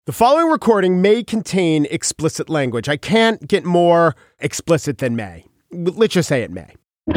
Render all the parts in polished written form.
The following recording may contain explicit language. I can't get more explicit than may. Let's just say it may.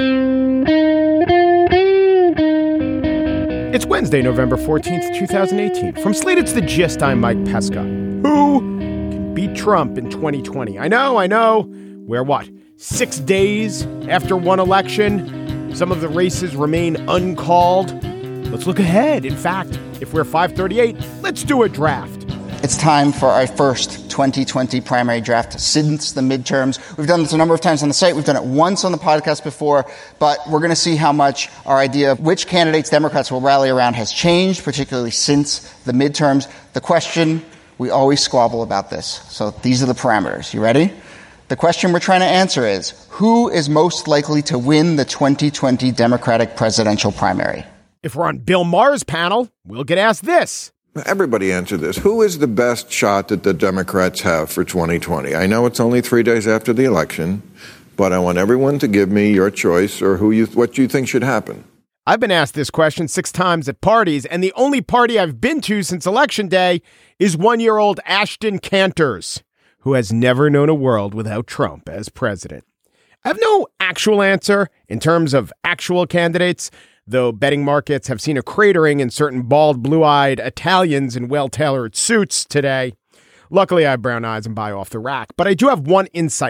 It's Wednesday, November 14th, 2018. From Slate, it's The Gist. I'm Mike Pesca. Who can beat Trump in 2020? I know. We're what? 6 days after one election? Some of the races remain uncalled. Let's look ahead. In fact, if we're 538, let's do a draft. It's time for our first 2020 primary draft since the midterms. We've done this a number of times on the site. We've done it once on the podcast before, but we're going to see how much our idea of which candidates Democrats will rally around has changed, particularly since the midterms. The question, we always squabble about this. So these are the parameters. You ready? The question we're trying to answer is, who is most likely to win the 2020 Democratic presidential primary? If we're on Bill Maher's panel, we'll get asked this. Everybody answer this. Who is the best shot that the Democrats have for 2020? I know it's only 3 days after the election, but I want everyone to give me your choice or what you think should happen. I've been asked this question 6 times at parties, and the only party I've been to since Election Day is 1-year-old Ashton Canters, who has never known a world without Trump as president. I have no actual answer in terms of actual candidates, though betting markets have seen a cratering in certain bald, blue-eyed Italians in well-tailored suits today. Luckily, I have brown eyes and buy off the rack. But I do have one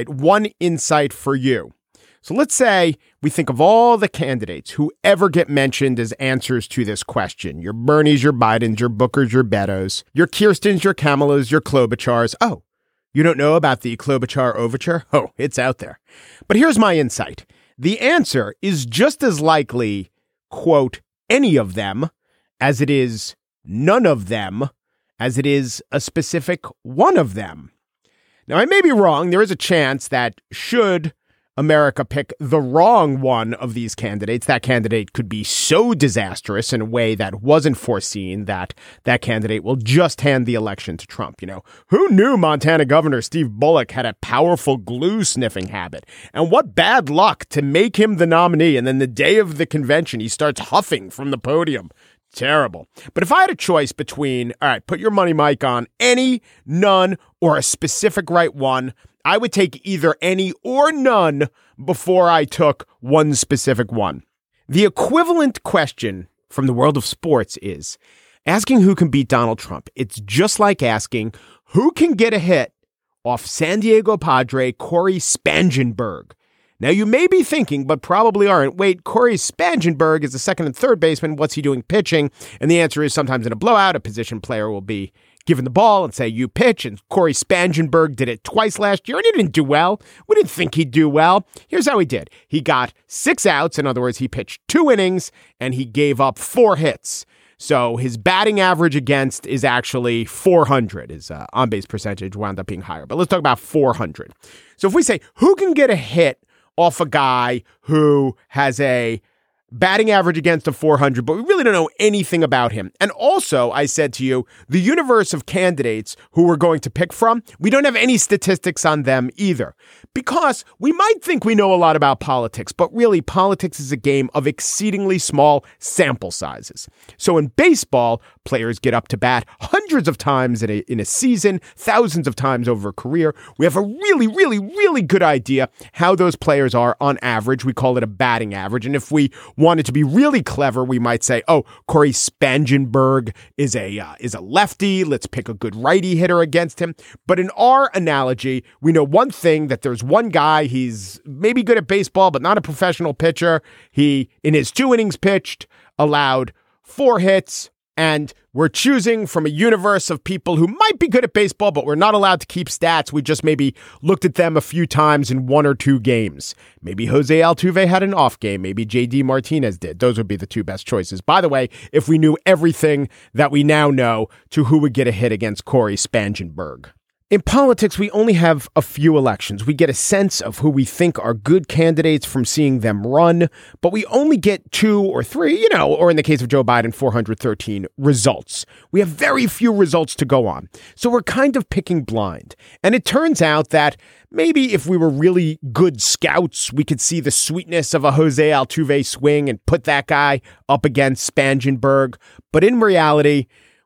insight for you. So let's say we think of all the candidates who ever get mentioned as answers to this question. Your Bernies, your Bidens, your Bookers, your Beto's, your Kirstens, your Kamalas, your Klobuchars. Oh, you don't know about the Klobuchar overture? Oh, it's out there. But here's my insight. The answer is just as likely, quote, any of them, as it is none of them, as it is a specific one of them. Now, I may be wrong. There is a chance that should America pick the wrong one of these candidates, that candidate could be so disastrous in a way that wasn't foreseen that that candidate will just hand the election to Trump. You know, who knew Montana Governor Steve Bullock had a powerful glue sniffing habit? And what bad luck to make him the nominee. And then the day of the convention, he starts huffing from the podium. Terrible. But if I had a choice between, all right, put your money, Mike, on any, none, or a specific right one, I would take either any or none before I took one specific one. The equivalent question from the world of sports is asking who can beat Donald Trump. It's just like asking who can get a hit off San Diego Padre Corey Spangenberg. Now, you may be thinking, but probably aren't, wait, Corey Spangenberg is the second and third baseman. What's he doing pitching? And the answer is sometimes in a blowout, a position player will be given the ball and say, you pitch. And Corey Spangenberg did it twice last year, and he didn't do well. We didn't think he'd do well. Here's how he did. He got 6 outs. In other words, he pitched 2 innings, and he gave up 4 hits. So his batting average against is actually 400. His on-base percentage wound up being higher. But let's talk about 400. So if we say, who can get a hit off a guy who has a batting average against a 400, but we really don't know anything about him. And also, I said to you, the universe of candidates who we're going to pick from, we don't have any statistics on them either. Because we might think we know a lot about politics, but really politics is a game of exceedingly small sample sizes. So in baseball, players get up to bat hundreds of times in a season, thousands of times over a career. We have a really good idea how those players are on average. We call it a batting average. And if we wanted to be really clever, we might say, oh, Corey Spangenberg is a lefty. Let's pick a good righty hitter against him. But in our analogy, we know one thing, that there's one guy, he's maybe good at baseball, but not a professional pitcher. He, in his 2 innings pitched, allowed 4 hits. And we're choosing from a universe of people who might be good at baseball, but we're not allowed to keep stats. We just maybe looked at them a few times in 1 or 2 games. Maybe Jose Altuve had an off game. Maybe JD Martinez did. Those would be the 2 best choices. By the way, if we knew everything that we now know to who would get a hit against Corey Spangenberg. In politics, we only have a few elections. We get a sense of who we think are good candidates from seeing them run, but we only get 2 or 3, or in the case of Joe Biden, 413 results. We have very few results to go on. So we're kind of picking blind. And it turns out that maybe if we were really good scouts, we could see the sweetness of a Jose Altuve swing and put that guy up against Spangenberg. But in reality,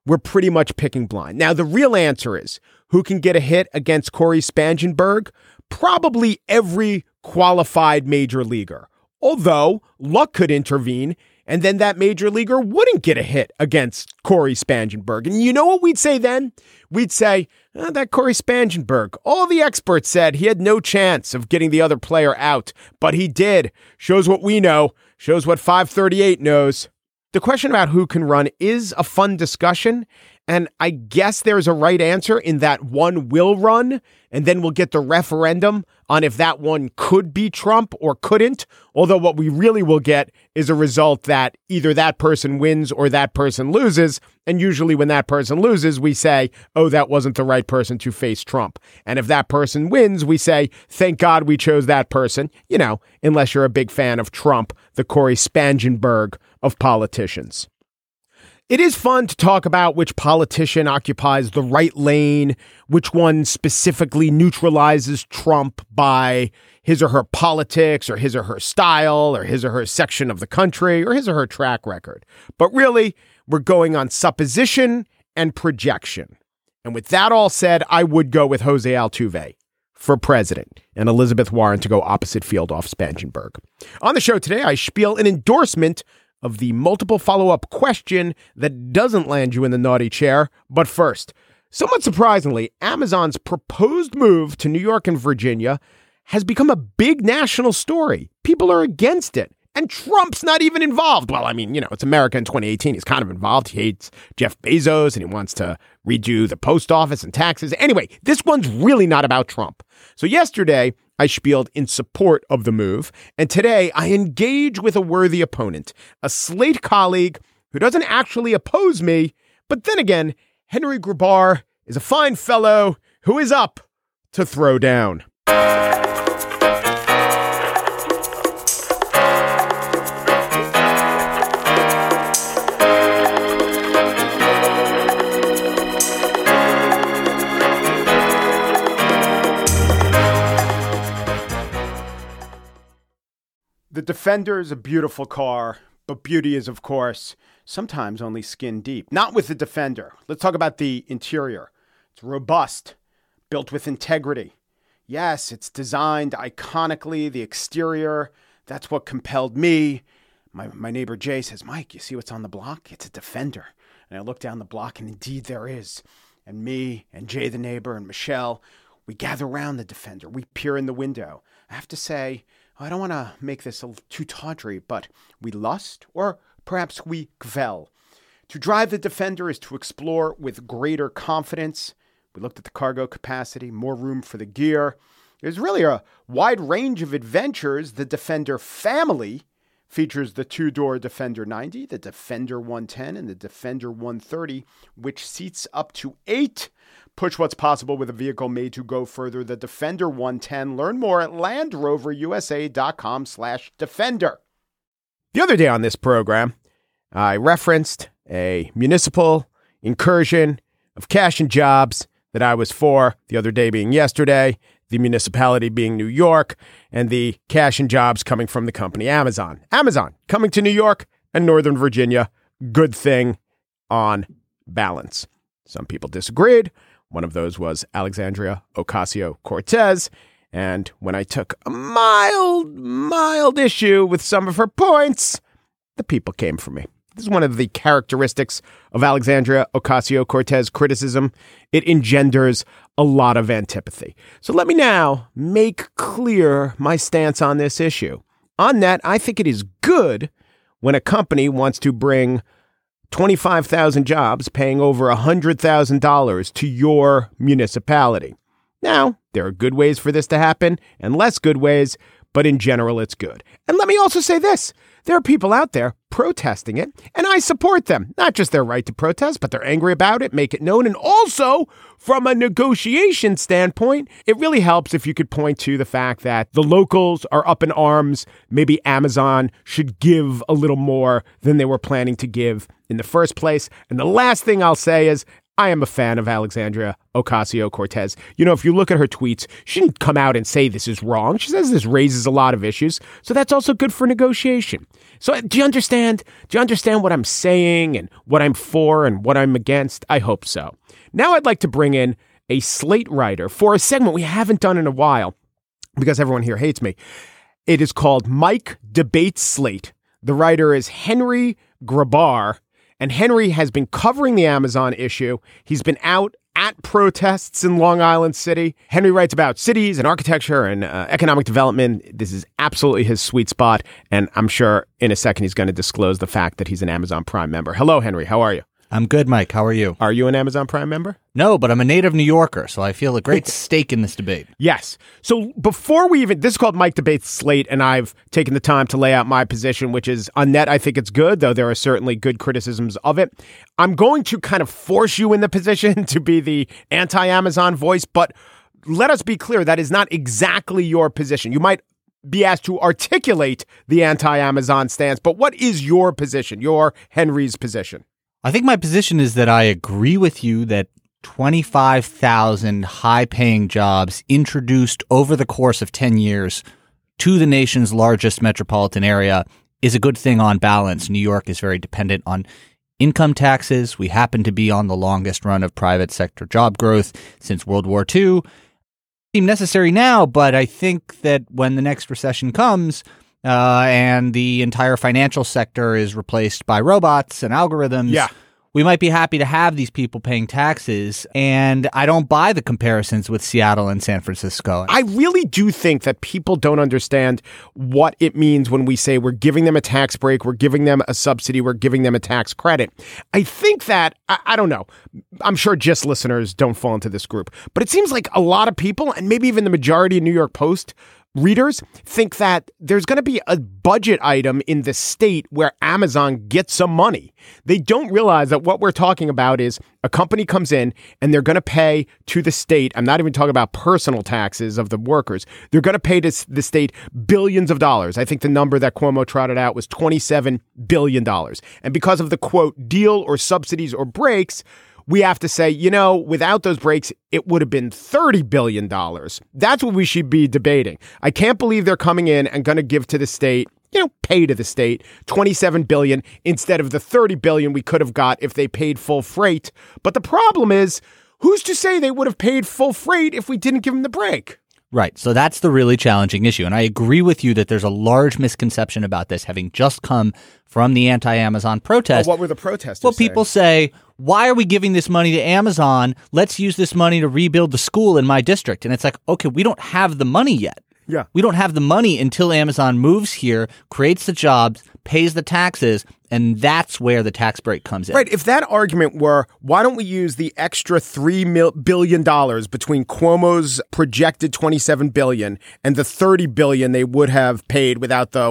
we're pretty much picking blind. Now, the real answer is, who can get a hit against Corey Spangenberg? Probably every qualified major leaguer. Although, luck could intervene, and then that major leaguer wouldn't get a hit against Corey Spangenberg. And you know what we'd say then? We'd say, that Corey Spangenberg, all the experts said he had no chance of getting the other player out, but he did. Shows what we know, shows what 538 knows. The question about who can run is a fun discussion, and I guess there's a right answer in that one will run, and then we'll get the referendum on if that one could be Trump or couldn't, although what we really will get is a result that either that person wins or that person loses, and usually when that person loses, we say, oh, that wasn't the right person to face Trump. And if that person wins, we say, thank God we chose that person, unless you're a big fan of Trump, the Corey Spangenberg of politicians. It is fun to talk about which politician occupies the right lane, which one specifically neutralizes Trump by his or her politics or his or her style or his or her section of the country or his or her track record. But really, we're going on supposition and projection. And with that all said, I would go with Jose Altuve for president and Elizabeth Warren to go opposite field off Spangenberg. On the show today, I spiel an endorsement of the multiple follow-up question that doesn't land you in the naughty chair. But first, somewhat surprisingly, Amazon's proposed move to New York and Virginia has become a big national story. People are against it. And Trump's not even involved. Well, it's America in 2018. He's kind of involved. He hates Jeff Bezos and he wants to redo the post office and taxes. Anyway, this one's really not about Trump. So yesterday, I spieled in support of the move. And today, I engage with a worthy opponent, a Slate colleague who doesn't actually oppose me. But then again, Henry Grabar is a fine fellow who is up to throw down. The Defender is a beautiful car, but beauty is, of course, sometimes only skin deep. Not with the Defender. Let's talk about the interior. It's robust, built with integrity. Yes, it's designed iconically. The exterior, that's what compelled me. My neighbor Jay says, Mike, you see what's on the block? It's a Defender. And I look down the block, and indeed there is. And me and Jay the neighbor and Michelle, we gather around the Defender. We peer in the window. I have to say, I don't want to make this too tawdry, but we lust, or perhaps we kvel. To drive the Defender is to explore with greater confidence. We looked at the cargo capacity, more room for the gear. There's really a wide range of adventures. The Defender family features the two-door Defender 90, the Defender 110, and the Defender 130, which seats up to 8. Push what's possible with a vehicle made to go further. The Defender 110. Learn more at LandRoverUSA.com/Defender. The other day on this program, I referenced a municipal incursion of cash and jobs that I was for, the other day being yesterday, the municipality being New York, and the cash and jobs coming from the company Amazon. Amazon coming to New York and Northern Virginia. Good thing on balance. Some people disagreed. One of those was Alexandria Ocasio-Cortez. And when I took a mild issue with some of her points, the people came for me. This is one of the characteristics of Alexandria Ocasio-Cortez criticism. It engenders a lot of antipathy. So let me now make clear my stance on this issue. On that, I think it is good when a company wants to bring 25,000 jobs paying over $100,000 to your municipality. Now, there are good ways for this to happen and less good ways, but in general, it's good. And let me also say this. There are people out there protesting it, and I support them. Not just their right to protest, but they're angry about it, make it known. And also, from a negotiation standpoint, it really helps if you could point to the fact that the locals are up in arms. Maybe Amazon should give a little more than they were planning to give in the first place. And the last thing I'll say is, I am a fan of Alexandria Ocasio-Cortez. If you look at her tweets, she didn't come out and say this is wrong. She says this raises a lot of issues. So that's also good for negotiation. So do you understand? Do you understand what I'm saying and what I'm for and what I'm against? I hope so. Now I'd like to bring in a Slate writer for a segment we haven't done in a while because everyone here hates me. It is called Mike Debates Slate. The writer is Henry Grabar, and Henry has been covering the Amazon issue. He's been out at protests in Long Island City. Henry writes about cities and architecture and economic development. This is absolutely his sweet spot, and I'm sure in a second he's going to disclose the fact that he's an Amazon Prime member. Hello, Henry. How are you? I'm good, Mike. How are you? Are you an Amazon Prime member? No, but I'm a native New Yorker, so I feel a great stake in this debate. Yes. So before we even, this is called Mike Debates Slate, and I've taken the time to lay out my position, which is on net, I think it's good, though there are certainly good criticisms of it. I'm going to kind of force you in the position to be the anti-Amazon voice, but let us be clear, that is not exactly your position. You might be asked to articulate the anti-Amazon stance, but what is your position, your Henry's position? I think my position is that I agree with you that 25,000 high-paying jobs introduced over the course of 10 years to the nation's largest metropolitan area is a good thing on balance. New York is very dependent on income taxes. We happen to be on the longest run of private sector job growth since World War II. Seem necessary now, but I think that when the next recession comes, and the entire financial sector is replaced by robots and algorithms, we might be happy to have these people paying taxes. And I don't buy the comparisons with Seattle and San Francisco. I really do think that people don't understand what it means when we say we're giving them a tax break, we're giving them a subsidy, we're giving them a tax credit. I think that, I don't know, I'm sure GIST listeners don't fall into this group, but it seems like a lot of people, and maybe even the majority of New York Post readers, think that there's going to be a budget item in the state where Amazon gets some money. They don't realize that what we're talking about is a company comes in and they're going to pay to the state. I'm not even talking about personal taxes of the workers. They're going to pay to the state billions of dollars. I think the number that Cuomo trotted out was $27 billion. And because of the, quote, deal or subsidies or breaks, we have to say, you know, without those breaks, it would have been $30 billion. That's what we should be debating. I can't believe they're coming in and going to give to the state, you know, pay to the state $27 billion instead of the $30 billion we could have got if they paid full freight. But the problem is, who's to say they would have paid full freight if we didn't give them the break? Right. So that's the really challenging issue. And I agree with you that there's a large misconception about this, having just come from the anti-Amazon protests. What were the protesters Well, saying? people say, why are we giving this money to Amazon? Let's use this money to rebuild the school in my district. And it's like, okay, we don't have the money yet. Yeah. We don't have the money until Amazon moves here, creates the jobs, pays the taxes, and that's where the tax break comes in. Right. If that argument were, why don't we use the extra $3 billion between Cuomo's projected $27 billion and the $30 billion they would have paid without the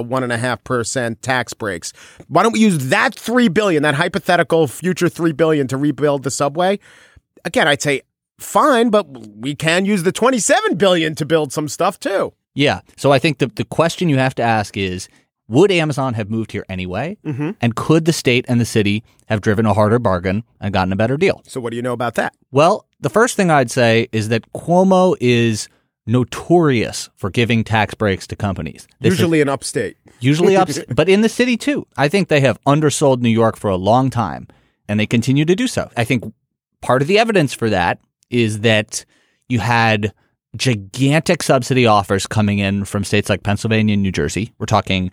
1.5% tax breaks? Why don't we use that $3 billion, that hypothetical future $3 billion to rebuild the subway? Again, I'd say, fine, but we can use the $27 billion to build some stuff too. Yeah. So I think the question you have to ask is, would Amazon have moved here anyway? Mm-hmm. And could the state and the city have driven a harder bargain and gotten a better deal? So what do you know about that? Well, the first thing I'd say is that Cuomo is notorious for giving tax breaks to companies. Usually in upstate. Usually upstate, but in the city too. I think they have undersold New York for a long time, and they continue to do so. I think part of the evidence for that is that you had gigantic subsidy offers coming in from states like Pennsylvania and New Jersey. We're talking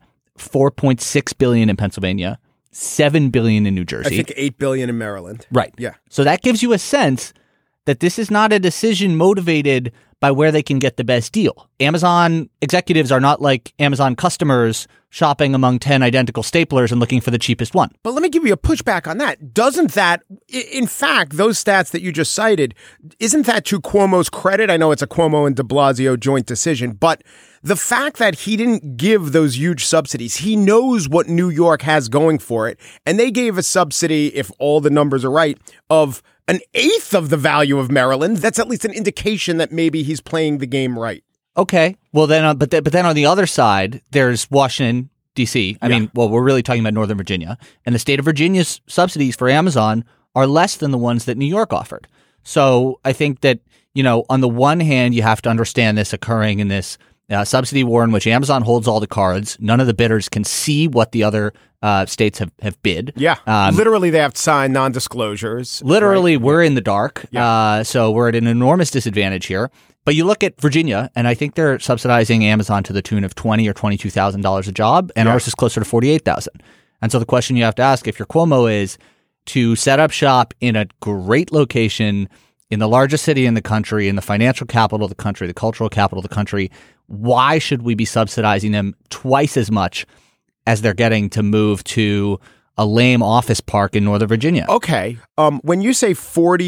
$4.6 billion in Pennsylvania, $7 billion in New Jersey. I think $8 billion in Maryland. Right. Yeah. So that gives you a sense that this is not a decision motivated by where they can get the best deal. Amazon executives are not like Amazon customers shopping among 10 identical staplers and looking for the cheapest one. But let me give you a pushback on that. Doesn't that, in fact, those stats that you just cited, isn't that to Cuomo's credit? I know it's a Cuomo and de Blasio joint decision, but the fact that he didn't give those huge subsidies, he knows what New York has going for it. And they gave a subsidy, if all the numbers are right, of an eighth of the value of Maryland. That's at least an indication that maybe he's playing the game right. Okay. Well, then, but then on the other side, there's Washington, D.C. I mean, well, we're really talking about Northern Virginia. And the state of Virginia's subsidies for Amazon are less than the ones that New York offered. So I think that, you know, on the one hand, you have to understand this occurring in this subsidy war in which Amazon holds all the cards. None of the bidders can see what the other states have bid. Yeah. Literally, they have to sign non-disclosures. Literally, right? we're in the dark. Yeah. So we're at an enormous disadvantage here. But you look at Virginia, and I think they're subsidizing Amazon to the tune of $20,000 or $22,000 a job, and ours is closer to $48,000. And so the question you have to ask if you're Cuomo is to set up shop in a great location in the largest city in the country, in the financial capital of the country, the cultural capital of the country. Why should we be subsidizing them twice as much as they're getting to move to a lame office park in Northern Virginia? Okay. When you say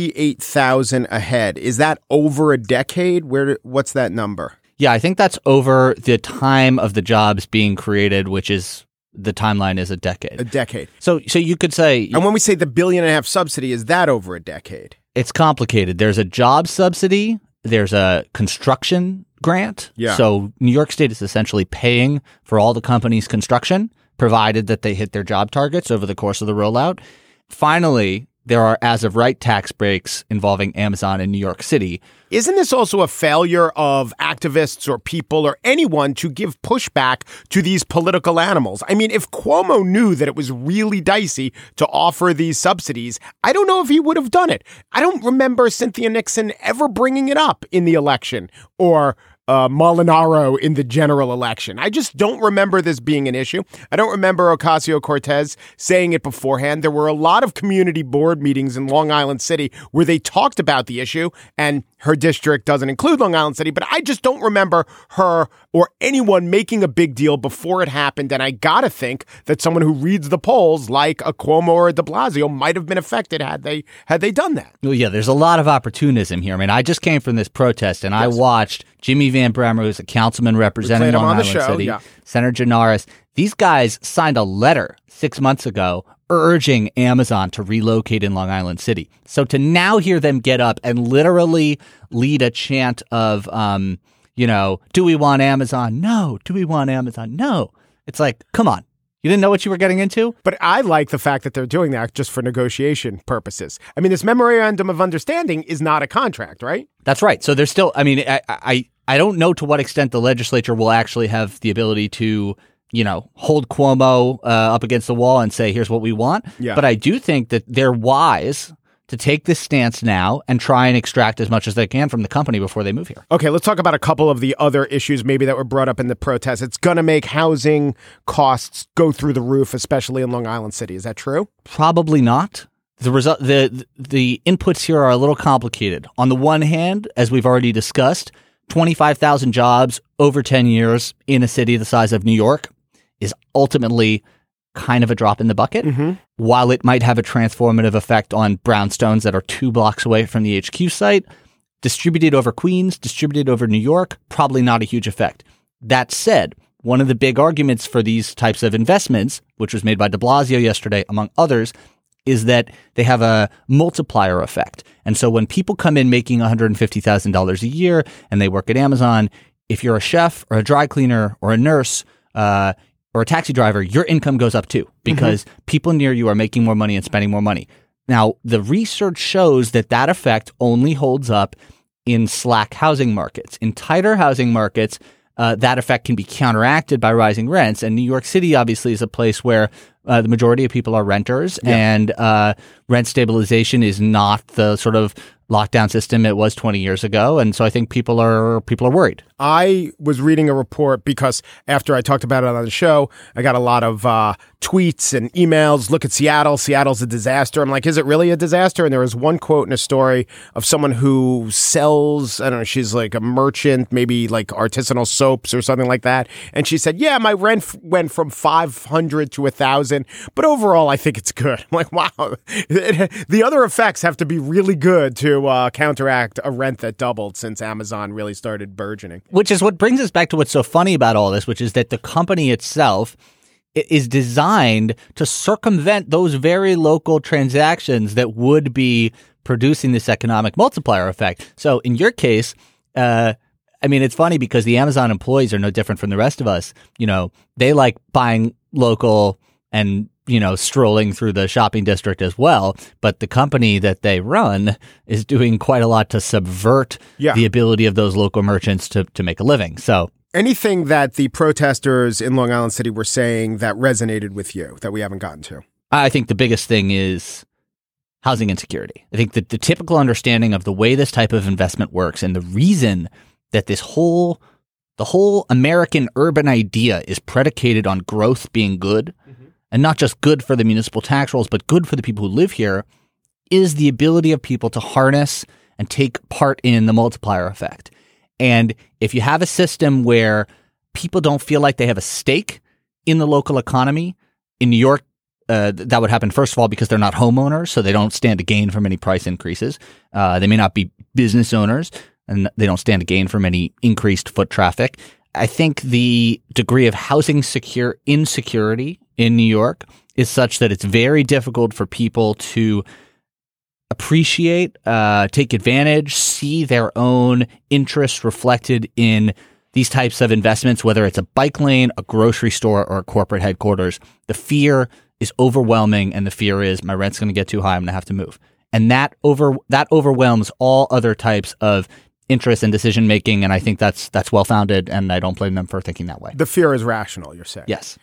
48,000 a head, is that over a decade? What's that number? Yeah, I think that's over the time of the jobs being created, which is the timeline is a decade. A decade. So you could say, and when we say the $1.5 billion subsidy, is that over a decade? It's complicated. There's a job subsidy. There's a construction grant. Yeah. So New York State is essentially paying for all the companies' construction, provided that they hit their job targets over the course of the rollout. Finally, there are as-of-right tax breaks involving Amazon in New York City. Isn't this also a failure of activists or people or anyone to give pushback to these political animals? I mean, if Cuomo knew that it was really dicey to offer these subsidies, I don't know if he would have done it. I don't remember Cynthia Nixon ever bringing it up in the election or Molinaro in the general election. I just don't remember this being an issue. I don't remember Ocasio-Cortez saying it beforehand. There were a lot of community board meetings in Long Island City where they talked about the issue, and her district doesn't include Long Island City, but I just don't remember her or anyone making a big deal before it happened. And I gotta think that someone who reads the polls, like a Cuomo or a de Blasio, might have been affected had they done that. Well, yeah, there's a lot of opportunism here. I mean, I just came from this protest, and I watched Jimmy Van Bramer, who's a councilman representing Long Island City, Senator Janaris. These guys signed a letter 6 months ago urging Amazon to relocate in Long Island City. So to now hear them get up and literally lead a chant of, do we want Amazon? No. Do we want Amazon? No. It's like, come on. You didn't know what you were getting into? But I like the fact that they're doing that just for negotiation purposes. I mean, this memorandum of understanding is not a contract, right? That's right. So there's still, I mean, I don't know to what extent the legislature will actually have the ability to, hold Cuomo up against the wall and say, here's what we want. Yeah. But I do think that they're wise to take this stance now and try and extract as much as they can from the company before they move here. Okay, let's talk about a couple of the other issues maybe that were brought up in the protest. It's going to make housing costs go through the roof, especially in Long Island City. Is that true? Probably not. The inputs here are a little complicated. On the one hand, as we've already discussed, 25,000 jobs over 10 years in a city the size of New York is ultimately kind of a drop in the bucket. Mm-hmm. While it might have a transformative effect on brownstones that are 2 blocks away from the HQ site, distributed over Queens, distributed over New York, probably not a huge effect. That said, one of the big arguments for these types of investments, which was made by de Blasio yesterday, among others, is that they have a multiplier effect. And so when people come in making $150,000 a year and they work at Amazon, if you're a chef or a dry cleaner or a nurse, or a taxi driver, your income goes up too because people near you are making more money and spending more money. Now, the research shows that effect only holds up in slack housing markets. In tighter housing markets, that effect can be counteracted by rising rents. And New York City, obviously, is a place where the majority of people are renters, and rent stabilization is not the sort of lockdown system it was 20 years ago. And so I think people are worried. I was reading a report because after I talked about it on the show, I got a lot of tweets and emails. Look at Seattle. Seattle's a disaster. I'm like, is it really a disaster? And there was one quote in a story of someone who sells, I don't know, she's like a merchant, maybe like artisanal soaps or something like that. And she said, yeah, my rent went from $500 to $1,000. But overall, I think it's good. I'm like, wow. The other effects have to be really good to counteract a rent that doubled since Amazon really started burgeoning. Which is what brings us back to what's so funny about all this, which is that the company itself is designed to circumvent those very local transactions that would be producing this economic multiplier effect. So in your case, it's funny because the Amazon employees are no different from the rest of us. They like buying local and strolling through the shopping district as well. But the company that they run is doing quite a lot to subvert the ability of those local merchants to make a living. So Anything that the protesters in Long Island City were saying that resonated with you that we haven't gotten to? I think the biggest thing is housing insecurity. I think that the typical understanding of the way this type of investment works and the reason that the whole American urban idea is predicated on growth being good, and not just good for the municipal tax rolls, but good for the people who live here, is the ability of people to harness and take part in the multiplier effect. And if you have a system where people don't feel like they have a stake in the local economy, in New York, that would happen, first of all, because they're not homeowners, so they don't stand to gain from any price increases. They may not be business owners, and they don't stand to gain from any increased foot traffic. I think the degree of housing insecurity in New York is such that it's very difficult for people to appreciate, take advantage, see their own interests reflected in these types of investments, whether it's a bike lane, a grocery store, or a corporate headquarters. The fear is overwhelming, and the fear is my rent's going to get too high, I'm going to have to move. And that overwhelms all other types of interest and decision making, and I think that's well-founded, and I don't blame them for thinking that way. The fear is rational, you're saying? Yes.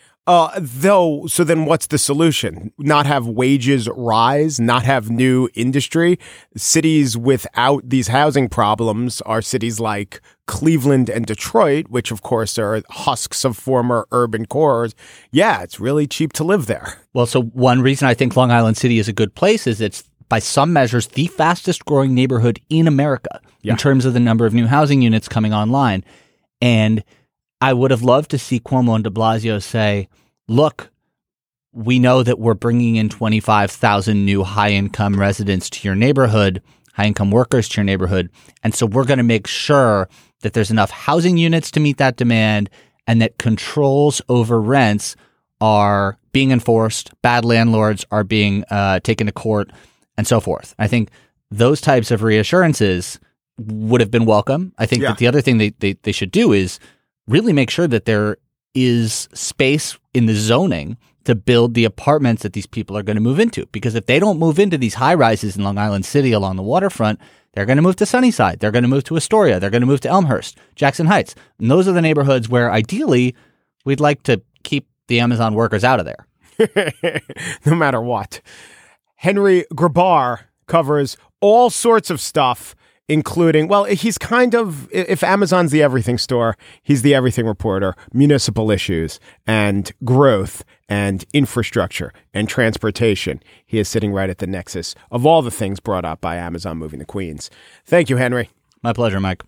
So then what's the solution? Not have wages rise, not have new industry? Cities without these housing problems are cities like Cleveland and Detroit, which of course are husks of former urban cores. Yeah, it's really cheap to live there. Well, so one reason I think Long Island City is a good place is it's, by some measures, the fastest growing neighborhood in America in terms of the number of new housing units coming online. And I would have loved to see Cuomo and de Blasio say, look, we know that we're bringing in 25,000 new high-income residents to your neighborhood, high-income workers to your neighborhood, and so we're going to make sure that there's enough housing units to meet that demand and that controls over rents are being enforced, bad landlords are being taken to court, and so forth. I think those types of reassurances would have been welcome. I think that the other thing they should do is really make sure that there is space in the zoning to build the apartments that these people are going to move into. Because if they don't move into these high rises in Long Island City along the waterfront, they're going to move to Sunnyside. They're going to move to Astoria. They're going to move to Elmhurst, Jackson Heights. And those are the neighborhoods where ideally we'd like to keep the Amazon workers out of there. No matter what. Henry Grabar covers all sorts of stuff, including, well, he's kind of, if Amazon's the everything store, he's the everything reporter, municipal issues and growth and infrastructure and transportation. He is sitting right at the nexus of all the things brought up by Amazon moving to Queens. Thank you, Henry. My pleasure, Mike.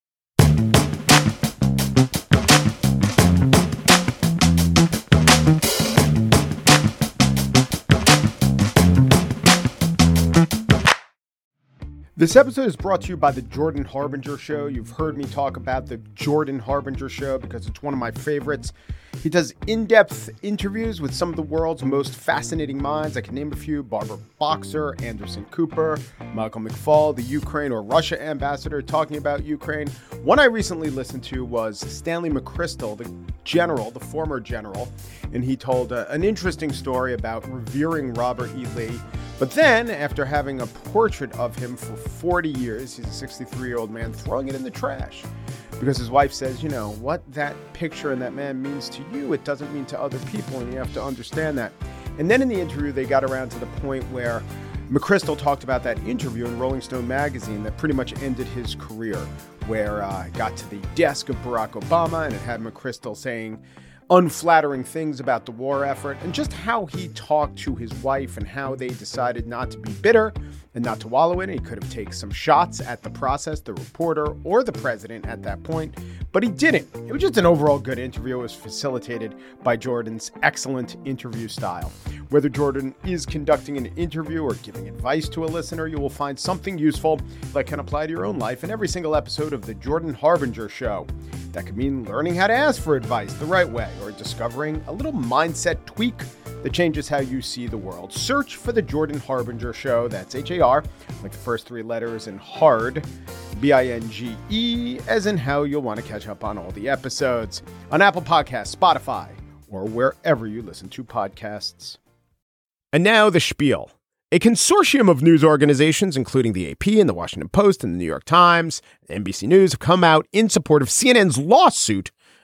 This episode is brought to you by the Jordan Harbinger Show. You've heard me talk about the Jordan Harbinger Show because it's one of my favorites. He does in-depth interviews with some of the world's most fascinating minds. I can name a few: Barbara Boxer, Anderson Cooper, Michael McFaul, the Ukraine or Russia ambassador talking about Ukraine. One I recently listened to was Stanley McChrystal, the former general, and he told an interesting story about revering Robert E. Lee. But then, after having a portrait of him for 40 years, he's a 63-year-old man, throwing it in the trash. Because his wife says, you know, what that picture and that man means to you, it doesn't mean to other people, and you have to understand that. And then in the interview, they got around to the point where McChrystal talked about that interview in Rolling Stone magazine that pretty much ended his career, where it got to the desk of Barack Obama, and it had McChrystal saying unflattering things about the war effort, and just how he talked to his wife and how they decided not to be bitter and not to wallow in it. He could have taken some shots at the process, the reporter, or the president at that point, but he didn't. It was just an overall good interview. It was facilitated by Jordan's excellent interview style. Whether Jordan is conducting an interview or giving advice to a listener, you will find something useful that can apply to your own life in every single episode of The Jordan Harbinger Show. That could mean learning how to ask for advice the right way, or discovering a little mindset tweak that changes how you see the world. Search for The Jordan Harbinger Show. That's H-A-R, like the first three letters, and hard, B-I-N-G-E, as in how you'll want to catch up on all the episodes on Apple Podcasts, Spotify, or wherever you listen to podcasts. And now the spiel. A consortium of news organizations, including the AP and the Washington Post and the New York Times and NBC News, have come out in support of CNN's lawsuit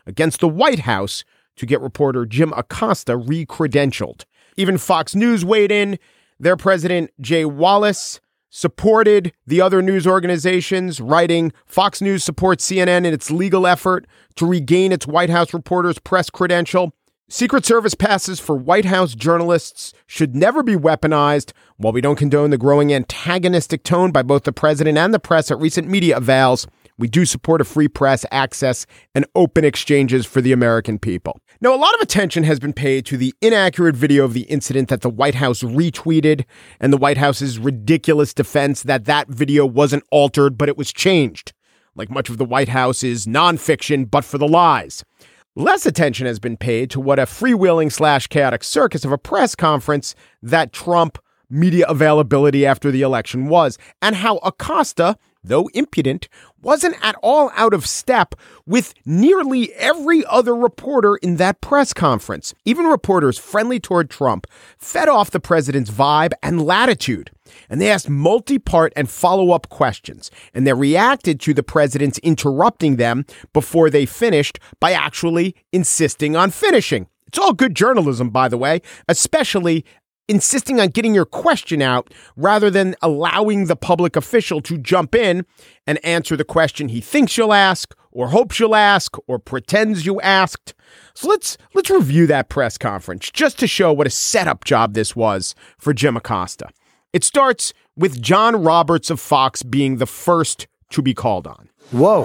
against the White House to get reporter Jim Acosta re-credentialed. Even Fox News weighed in. Their president, Jay Wallace, supported the other news organizations, writing, Fox News supports CNN in its legal effort to regain its White House reporter's press credential. Secret Service passes for White House journalists should never be weaponized. While we don't condone the growing antagonistic tone by both the president and the press at recent media avals, we do support a free press, access, and open exchanges for the American people. Now, a lot of attention has been paid to the inaccurate video of the incident that the White House retweeted and the White House's ridiculous defense that that video wasn't altered, but it was changed. Like much of the White House is nonfiction, but for the lies. Less attention has been paid to what a freewheeling / chaotic circus of a press conference that Trump media availability after the election was, and how Acosta, though impudent, wasn't at all out of step with nearly every other reporter in that press conference. Even reporters friendly toward Trump fed off the president's vibe and latitude, and they asked multi-part and follow-up questions, and they reacted to the president's interrupting them before they finished by actually insisting on finishing. It's all good journalism, by the way, especially insisting on getting your question out rather than allowing the public official to jump in and answer the question he thinks you'll ask or hopes you'll ask or pretends you asked. So let's review that press conference just to show what a setup job this was for Jim Acosta. It starts with John Roberts of Fox being the first to be called on. Whoa.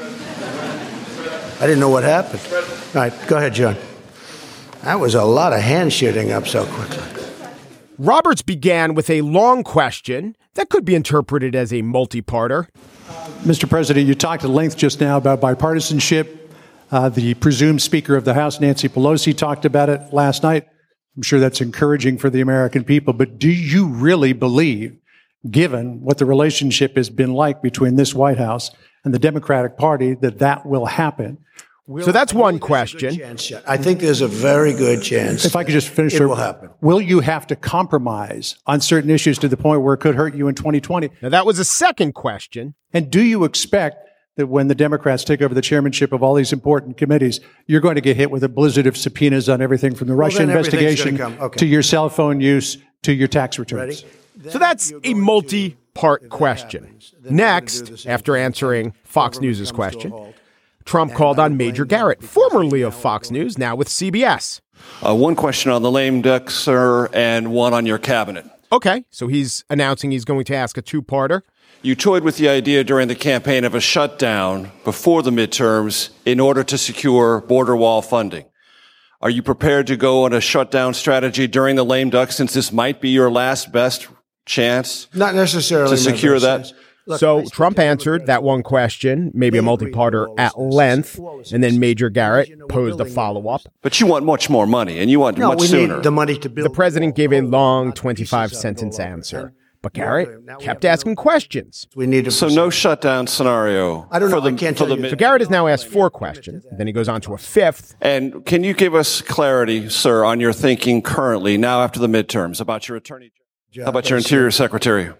I didn't know what happened. All right, go ahead, John. That was a lot of hand shooting up so quickly. Roberts began with a long question that could be interpreted as a multi-parter. Mr. President, you talked at length just now about bipartisanship. The presumed Speaker of the House, Nancy Pelosi, talked about it last night. I'm sure that's encouraging for the American people. But do you really believe, given what the relationship has been like between this White House and the Democratic Party, that that will happen? So that's one question. I think there's a very good chance. If I could just finish, it will happen. Will you have to compromise on certain issues to the point where it could hurt you in 2020? Now, that was a second question. And do you expect that when the Democrats take over the chairmanship of all these important committees, you're going to get hit with a blizzard of subpoenas on everything from the Russia investigation to your cell phone use to your tax returns? So that's a multi-part question. Next, after answering Fox News' question, Trump called on Major Garrett, formerly of Fox News, now with CBS. One question on the lame duck, sir, and one on your cabinet. Okay, so he's announcing he's going to ask a two-parter. You toyed with the idea during the campaign of a shutdown before the midterms in order to secure border wall funding. Are you prepared to go on a shutdown strategy during the lame duck, since this might be your last best chance? Not necessarily to secure that. Look, so Trump answered that one question, maybe a multi-parter at length, and then Major Garrett posed a follow-up. But you want much more money, and you want much sooner. Need the money to build. The president gave a long 25-sentence answer, but Garrett kept asking questions. So no shutdown scenario. I don't know. I can't tell you. So Garrett has now asked 4 questions. Then he goes on to a 5th. And can you give us clarity, sir, on your thinking currently, now after the midterms, about your attorney general? How about your interior secretary?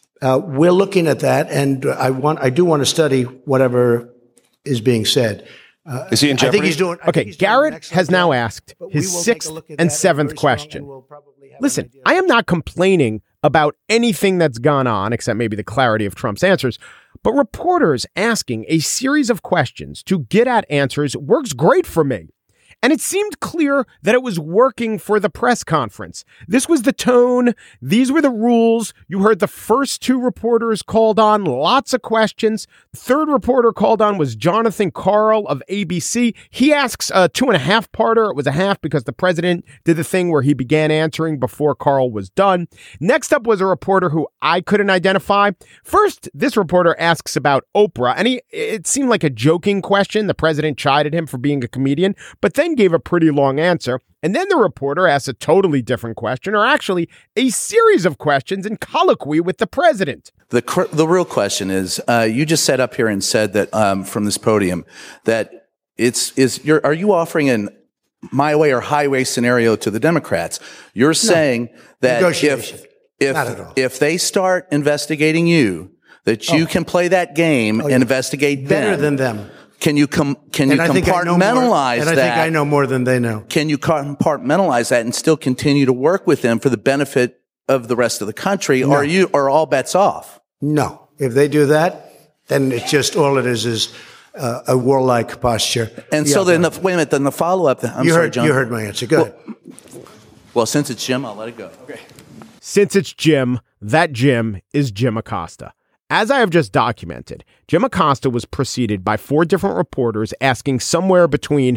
We're looking at that, and I do want to study whatever is being said. Is he in jeopardy? I think he's doing. Okay, Garrett has now asked his 6th and 7th question. Listen, I am not complaining about anything that's gone on, except maybe the clarity of Trump's answers, but reporters asking a series of questions to get at answers works great for me. And it seemed clear that it was working for the press conference. This was the tone. These were the rules. You heard the first 2 reporters called on, lots of questions. The 3rd reporter called on was Jonathan Karl of ABC. He asks a 2.5-parter. It was a half because the president did the thing where he began answering before Karl was done. Next up was a reporter who I couldn't identify. First, this reporter asks about Oprah, and it seemed like a joking question. The president chided him for being a comedian, but then gave a pretty long answer. And then the reporter asks a totally different question, or actually a series of questions in colloquy with the president. The real question is, you just sat up here and said that from this podium that are you offering an my way or highway scenario to the Democrats? You're saying that if they start investigating you, that you can play that game and investigate better them. than them. Can you compartmentalize that? And I think I know more than they know. Can you compartmentalize that and still continue to work with them for the benefit of the rest of the country? No. Or are all bets off? No. If they do that, then it's just all it is a warlike posture. And so then, wait a minute, then the follow-up. You heard my answer. Go ahead. Well, since it's Jim, I'll let it go. Okay. Since it's Jim, that Jim is Jim Acosta. As I have just documented, Jim Acosta was preceded by 4 different reporters asking somewhere between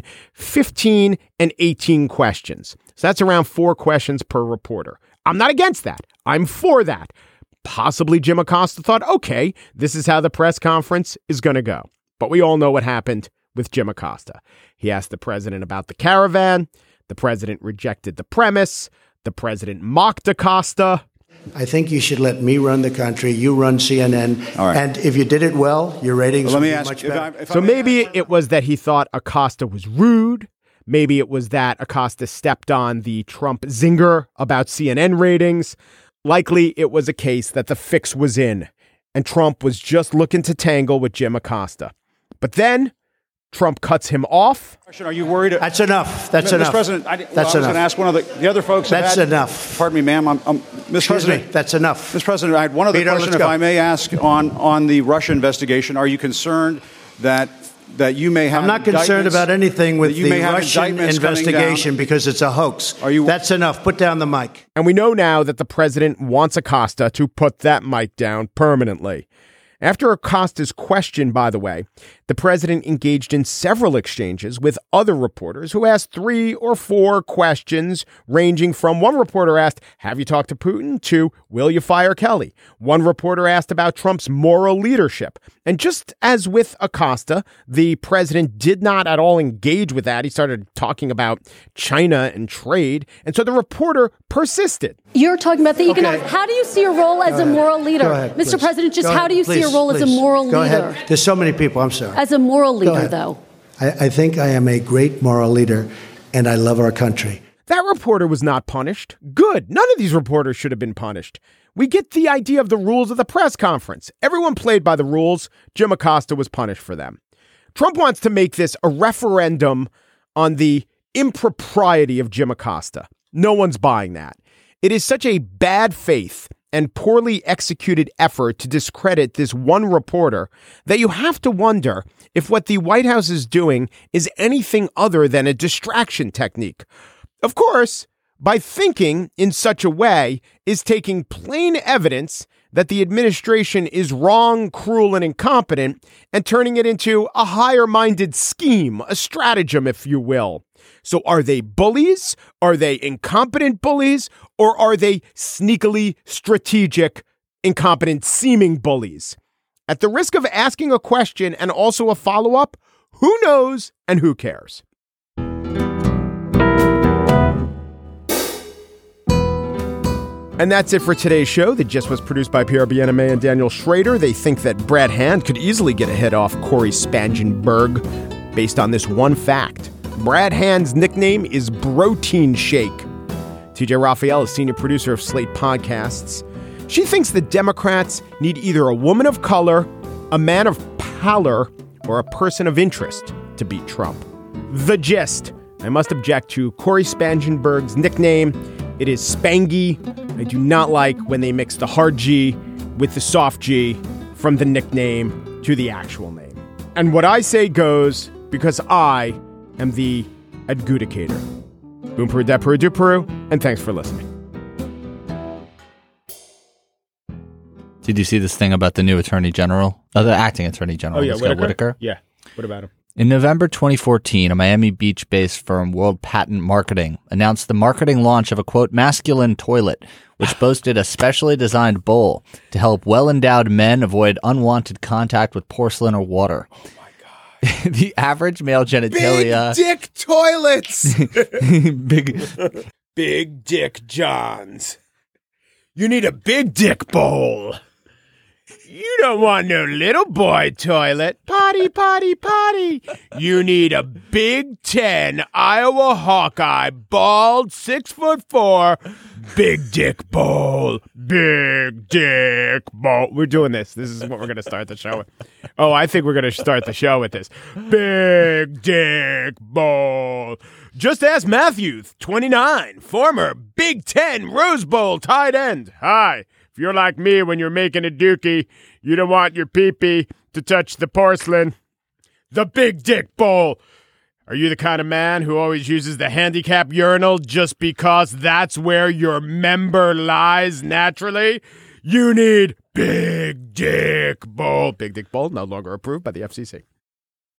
15 and 18 questions. So that's around 4 questions per reporter. I'm not against that. I'm for that. Possibly Jim Acosta thought, okay, this is how the press conference is going to go. But we all know what happened with Jim Acosta. He asked the president about the caravan. The president rejected the premise. The president mocked Acosta. I think you should let me run the country. You run CNN. All right. And if you did it well, your ratings would be much better. So maybe it was that he thought Acosta was rude. Maybe it was that Acosta stepped on the Trump zinger about CNN ratings. Likely it was a case that the fix was in and Trump was just looking to tangle with Jim Acosta. But then Trump cuts him off. Are you worried? That's enough. That's Mr. enough. President, I was enough. going to ask one of the other folks. That's enough. Pardon me, ma'am. Mr. President, That's enough. Mr. President, I had one other Peter, question, if I may ask, on the Russia investigation. Are you concerned that you may have? I'm not concerned about anything with the Russian investigation because it's a hoax. That's enough. Put down the mic. And we know now that the president wants Acosta to put that mic down permanently. After Acosta's question, by the way, the president engaged in several exchanges with other reporters who asked 3 or 4 questions, ranging from one reporter asked, have you talked to Putin? To, will you fire Kelly? One reporter asked about Trump's moral leadership. And just as with Acosta, the president did not at all engage with that. He started talking about China and trade. And so the reporter persisted. You're talking about the economic. How do you see your role as a moral leader? Ahead, Mr. President, just how do you see your role as a please. moral Go leader? ahead. There's so many people. I'm sorry. As a moral leader, though. I think I am a great moral leader, and I love our country. That reporter was not punished. Good. None of these reporters should have been punished. We get the idea of the rules of the press conference. Everyone played by the rules. Jim Acosta was punished for them. Trump wants to make this a referendum on the impropriety of Jim Acosta. No one's buying that. It is such a bad faith and poorly executed effort to discredit this one reporter that you have to wonder if what the White House is doing is anything other than a distraction technique. Of course, by thinking in such a way is taking plain evidence that the administration is wrong, cruel, and incompetent and turning it into a higher-minded scheme, a stratagem, if you will. So are they bullies? Are they incompetent bullies? Or are they sneakily strategic, incompetent seeming bullies? At the risk of asking a question and also a follow-up, who knows and who cares? And that's it for today's show. The Gist was produced by Pierre Bienaimé and Daniel Schrader. They think that Brad Hand could easily get a hit off Corey Spangenberg based on this one fact. Brad Hand's nickname is Protein Shake. TJ Raphael is senior producer of Slate Podcasts. She thinks the Democrats need either a woman of color, a man of pallor, or a person of interest to beat Trump. The Gist. I must object to Corey Spangenberg's nickname. It is Spangy. I do not like when they mix the hard G with the soft G from the nickname to the actual name. And what I say goes because I am the adjudicator. Boom Peru, da Peru, do Peru, and thanks for listening. Did you see this thing about the new attorney general? The acting attorney general, Whitaker? Yeah. What about him? In November 2014, a Miami Beach-based firm, World Patent Marketing, announced the marketing launch of a, quote, masculine toilet, which boasted a specially designed bowl to help well-endowed men avoid unwanted contact with porcelain or water. Oh, my God. The average male genitalia... Big dick toilets! Big Dick Johns. You need a big dick bowl. You don't want no little boy toilet. Potty, potty, potty. You need a Big Ten Iowa Hawkeye, bald, 6'4", big dick bowl. Big dick bowl. We're doing this. This is what we're going to start the show with. Oh, I think we're going to start the show with this. Big dick bowl. Just ask Matthew, 29, former Big Ten Rose Bowl tight end. Hi. If you're like me when you're making a dookie, you don't want your pee-pee to touch the porcelain. The Big Dick Bowl. Are you the kind of man who always uses the handicap urinal just because that's where your member lies naturally? You need Big Dick Bowl. Big Dick Bowl, no longer approved by the FCC.